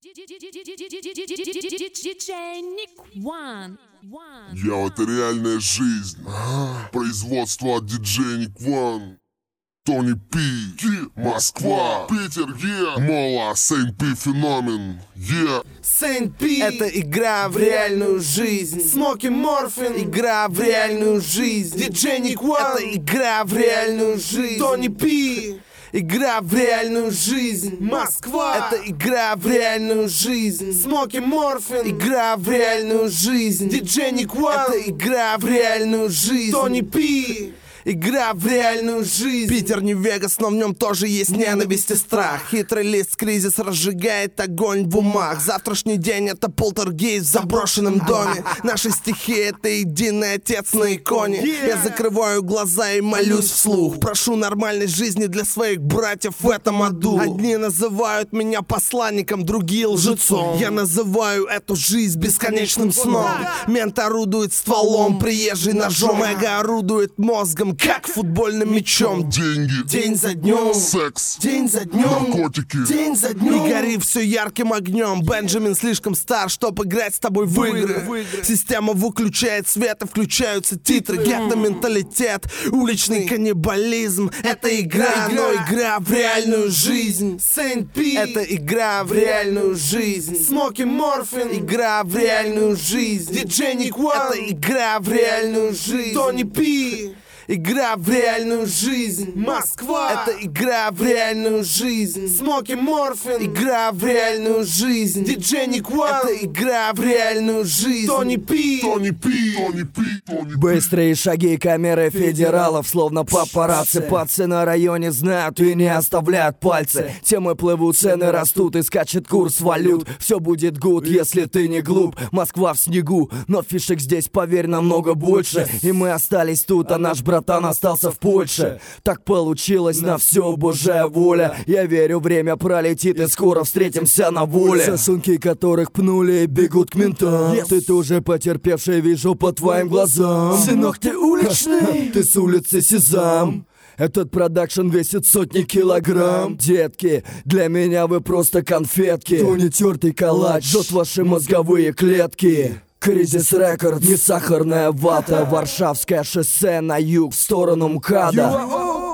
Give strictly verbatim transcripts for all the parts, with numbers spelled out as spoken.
Я это реальная жизнь. Производство от диджей Ник One. Тони Пи, Москва, Питер, е, Мола, Сейнт Пи феномен, е. Сейнт Пи — это игра в реальную жизнь. Смоки Морфин — игра в реальную жизнь. Диджей Ник One — это игра в реальную жизнь. Тони Пи — игра в реальную жизнь. Москва — это игра в реальную жизнь. Смоки Морфин — игра в реальную жизнь. Диджей Ник One — это игра в реальную жизнь. Тони Пи — игра в реальную жизнь. Питер не Вегас, но в нем тоже есть ненависть и страх. Хитрый лист, кризис разжигает огонь в умах. Завтрашний день — это полтергейст в заброшенном доме. Наши стихи — это единый отец на иконе. Я закрываю глаза и молюсь вслух. Прошу нормальной жизни для своих братьев в этом аду. Одни называют меня посланником, другие лжецом. Я называю эту жизнь бесконечным сном. Мент орудует стволом, приезжий ножом. Эго орудует мозгом, как футбольным мячом. Деньги, день за днем, секс, день за днем, наркотики, день за днем. И гори все ярким огнем. Бенджамин слишком стар, чтобы играть с тобой в игры. в игры. Система выключает свет и включаются титры. Гетто-менталитет, уличный каннибализм. Это игра, но игра в реальную жизнь. Сейнт Пи — это игра в реальную жизнь. Смоки Морфин — игра в реальную жизнь. Диджей Ник One — это игра в реальную жизнь. Тони Пи — игра в реальную жизнь. Москва — это игра в реальную жизнь. Смоки Морфин — игра в реальную жизнь. Диджей Ник One — это игра в реальную жизнь. Тони Пи — Тони Пи, Тони Пи, Тони Пи. Быстрые шаги камеры федералов, словно папарацци. Пацы на районе знают и не оставляют пальцы. Темы плывут, цены растут и скачет курс валют. Все будет гуд, если ты не глуп. Москва в снегу, но фишек здесь, поверь, намного больше. И мы остались тут, а наш брат братан остался в Польше. Так получилось, на все божья воля. Я верю, время пролетит и скоро встретимся на воле. Сосунки, которых пнули, бегут к ментам. yes. Ты тоже потерпевший, вижу по твоим глазам. Сынок, ты уличный, ты с улицы Сезам. Этот продакшн весит сотни килограмм. Детки, для меня вы просто конфетки. То не тертый калач жжет ваши мозговые клетки. Кризис Рекорд, не сахарная вата. Варшавское шоссе на юг, в сторону МКАДа.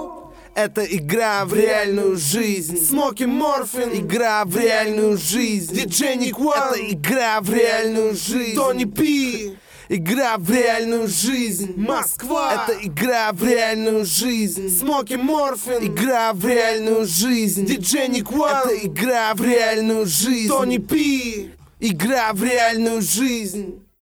Это игра в реальную жизнь. Смоки Морфин — игра в реальную жизнь. Диджей Ник One — это игра в реальную жизнь. Тони Пи — игра в реальную жизнь. Москва — это игра в реальную жизнь. Смоки Морфин — игра в реальную жизнь. Диджей Ник One — это игра в реальную жизнь. Тони Пи — игра в реальную жизнь.